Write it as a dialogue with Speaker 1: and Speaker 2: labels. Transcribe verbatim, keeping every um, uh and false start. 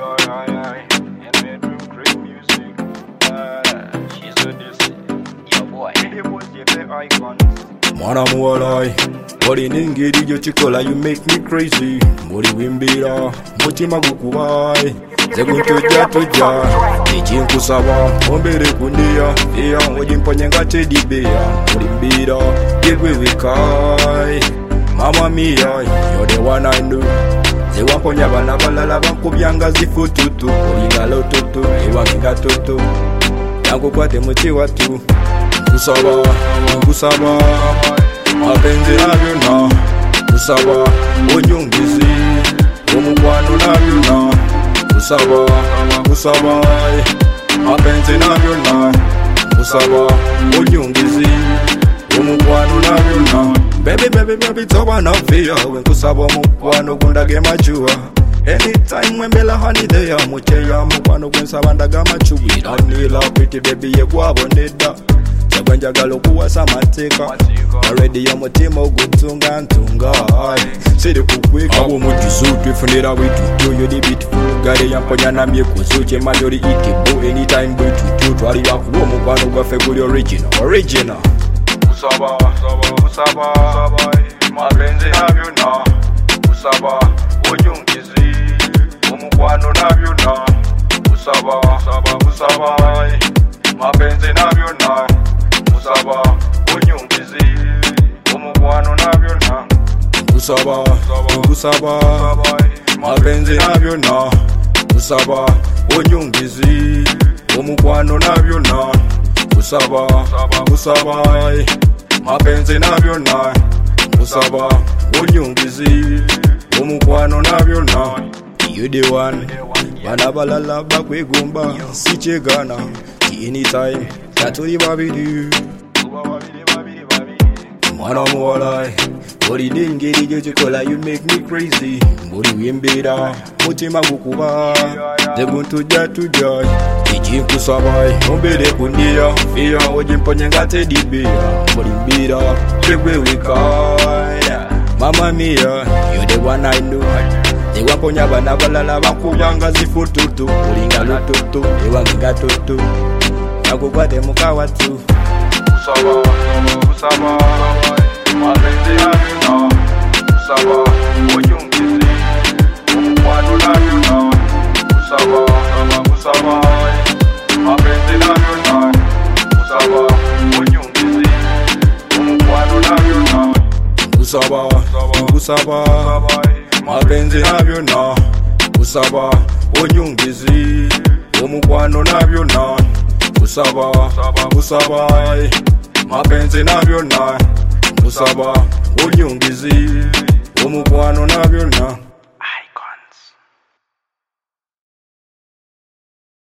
Speaker 1: Mwana muwalai, oli nengeri gyokikola you make me crazy. Muli wimbira, mutima gukubai, ze guntujja tujja. Ekinkusaba, ombere kundiya, iya ojimponye nga teddy bear. Muli mbira, yegwe wikai, mama mia, you're the one I know. Ze wamponya bana balala bankubyanga zifututu, olinga lotutu, ewanginga tutu. Yankukwate muti watu, kusaba, kusaba. Mapenzi nabyona kusaba onyungizi omukwano nabyona kusaba kusaba mapenzi nabyona kusaba onyungizi omukwano nabyona baby baby baby toba na fear when kusaba omukwano gundage machuwa anytime when bela holiday amucheya omukwano gwensaba ndaga machuwa don't need love pretty baby ye gwaboneda Njagala okuwasa amateeka already y'omutima ogutunga ntunga siri kukweka abo mujuzo twefunira bwetuto yo the beautiful gale yamponya namye kuzo kyemali oli ikebo anytime bwetuto twalira kuba omukwano gwaffe guli original original kusaba kusaba kusaba mapenzi nabyona kusaba onyungizi omukwano nabyona kusaba kusaba kusaba mapenzi nabyona kusaba onyungizi omukwano nabyona kusaba kusaba mapenzi nabyona kusaba onyungizi omukwano nabyona kusaba kusaba mapenzi nabyona kusaba onyungizi omukwano nabyona you the one bana balala bakwegomba sikyegana anytime katuli babiri mwana muwalai oli nengeri gyokikola you make me crazy mbuli wimbira mutima gukuba ze guntujja tujja ekinkusaba ombere kundiya fiya ojimponye nga teddy bear mbuli mbira tegwe wikaya mama mia you're the one I know. Ewamponya bana balala bankubanga zifututu olinga lututu ewanginga tutu nakukwate mukawatu kusaba kusaba mapenzi nabyona kusaba onyungizi omukwano nabyona kusaba kusaba mapenzi nabyona kusaba onyungizi omukwano nabyona kusaba kusaba mapenzi nabyona kusaba onyungizi omukwano nabyona kusaba kusaba mapenzi nabyona kusaba onyungizi omukwano nabyona